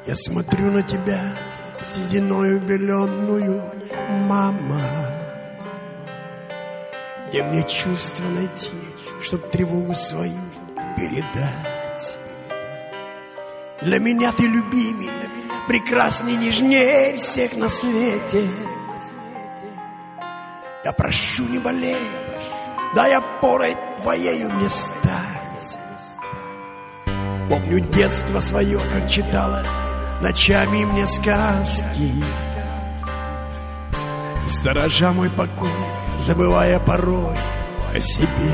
Я смотрю на тебя, сединой убеленную, мама. Где мне чувство найти, чтоб тревогу свою передать? Для меня ты любимый, прекрасней, нежнее всех на свете. Я прошу, не болей, дай опорой твоею мне стать. Помню детство свое, как читала ночами мне сказки, сторожа мой покой, забывая порой о себе.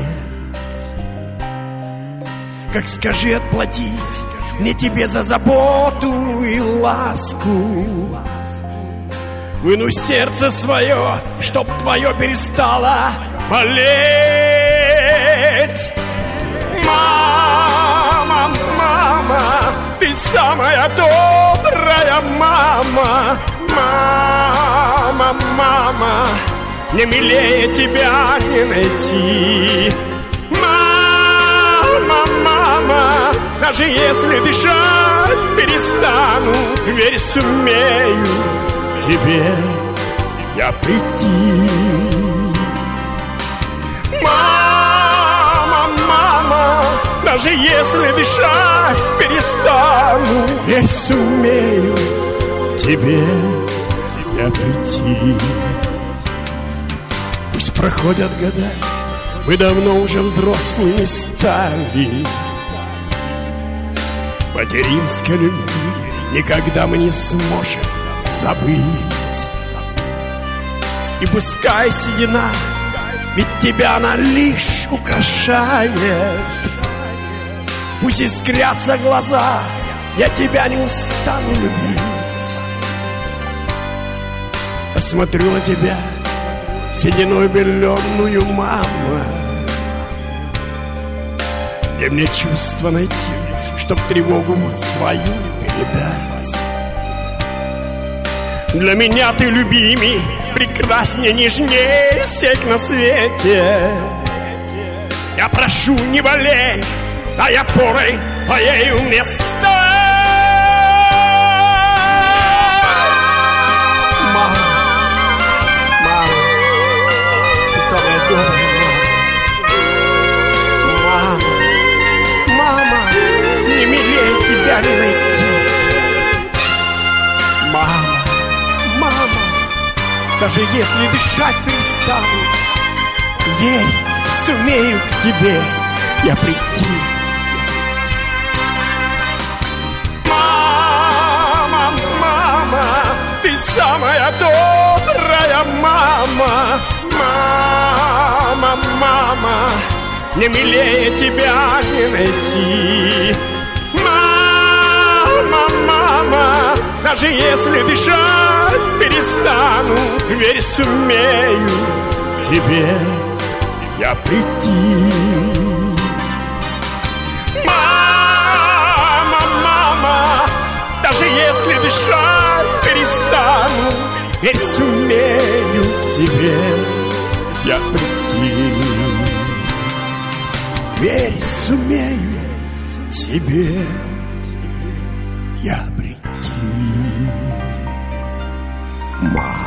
Как скажи отплатить мне тебе за заботу и ласку? Выну сердце свое, чтоб твое перестало болеть. Мама, мама, ты самая добрая мама. Мама, мама, не милее тебя не найти. Мама, мама, даже если дышать перестану, верь, сумею тебе я прийти. Мама, мама, даже если дышать перестану, я сумею тебе я прийти. Пусть проходят года, мы давно уже взрослыми стали. Материнской любви никогда мы не сможем забыть. И пускай седина, ведь тебя она лишь украшает. Пусть искрятся глаза, я тебя не устану любить. Посмотрю на тебя, сединой беленную, мама. Где мне чувство найти, чтоб тревогу свою передать? Для меня ты любимый, прекраснее, нежнее всех на свете. Я прошу, не болей, дай опорой твоею мне стать. Мама, мама, ты самая добрая. Мама, мама, не милее тебя не найти. Мама, мама, даже если дышать перестану, верь, сумею к тебе я прийти. Мама, мама, ты самая добрая мама. Мама, мама, не милее тебя не найти. Мама, мама, даже если дышать перестану, верь, сумею тебе я прийти. Мама, мама, даже если дышать перестану, верь, сумею к тебе я прийти. Верь, сумею тебе я прийти. Мама.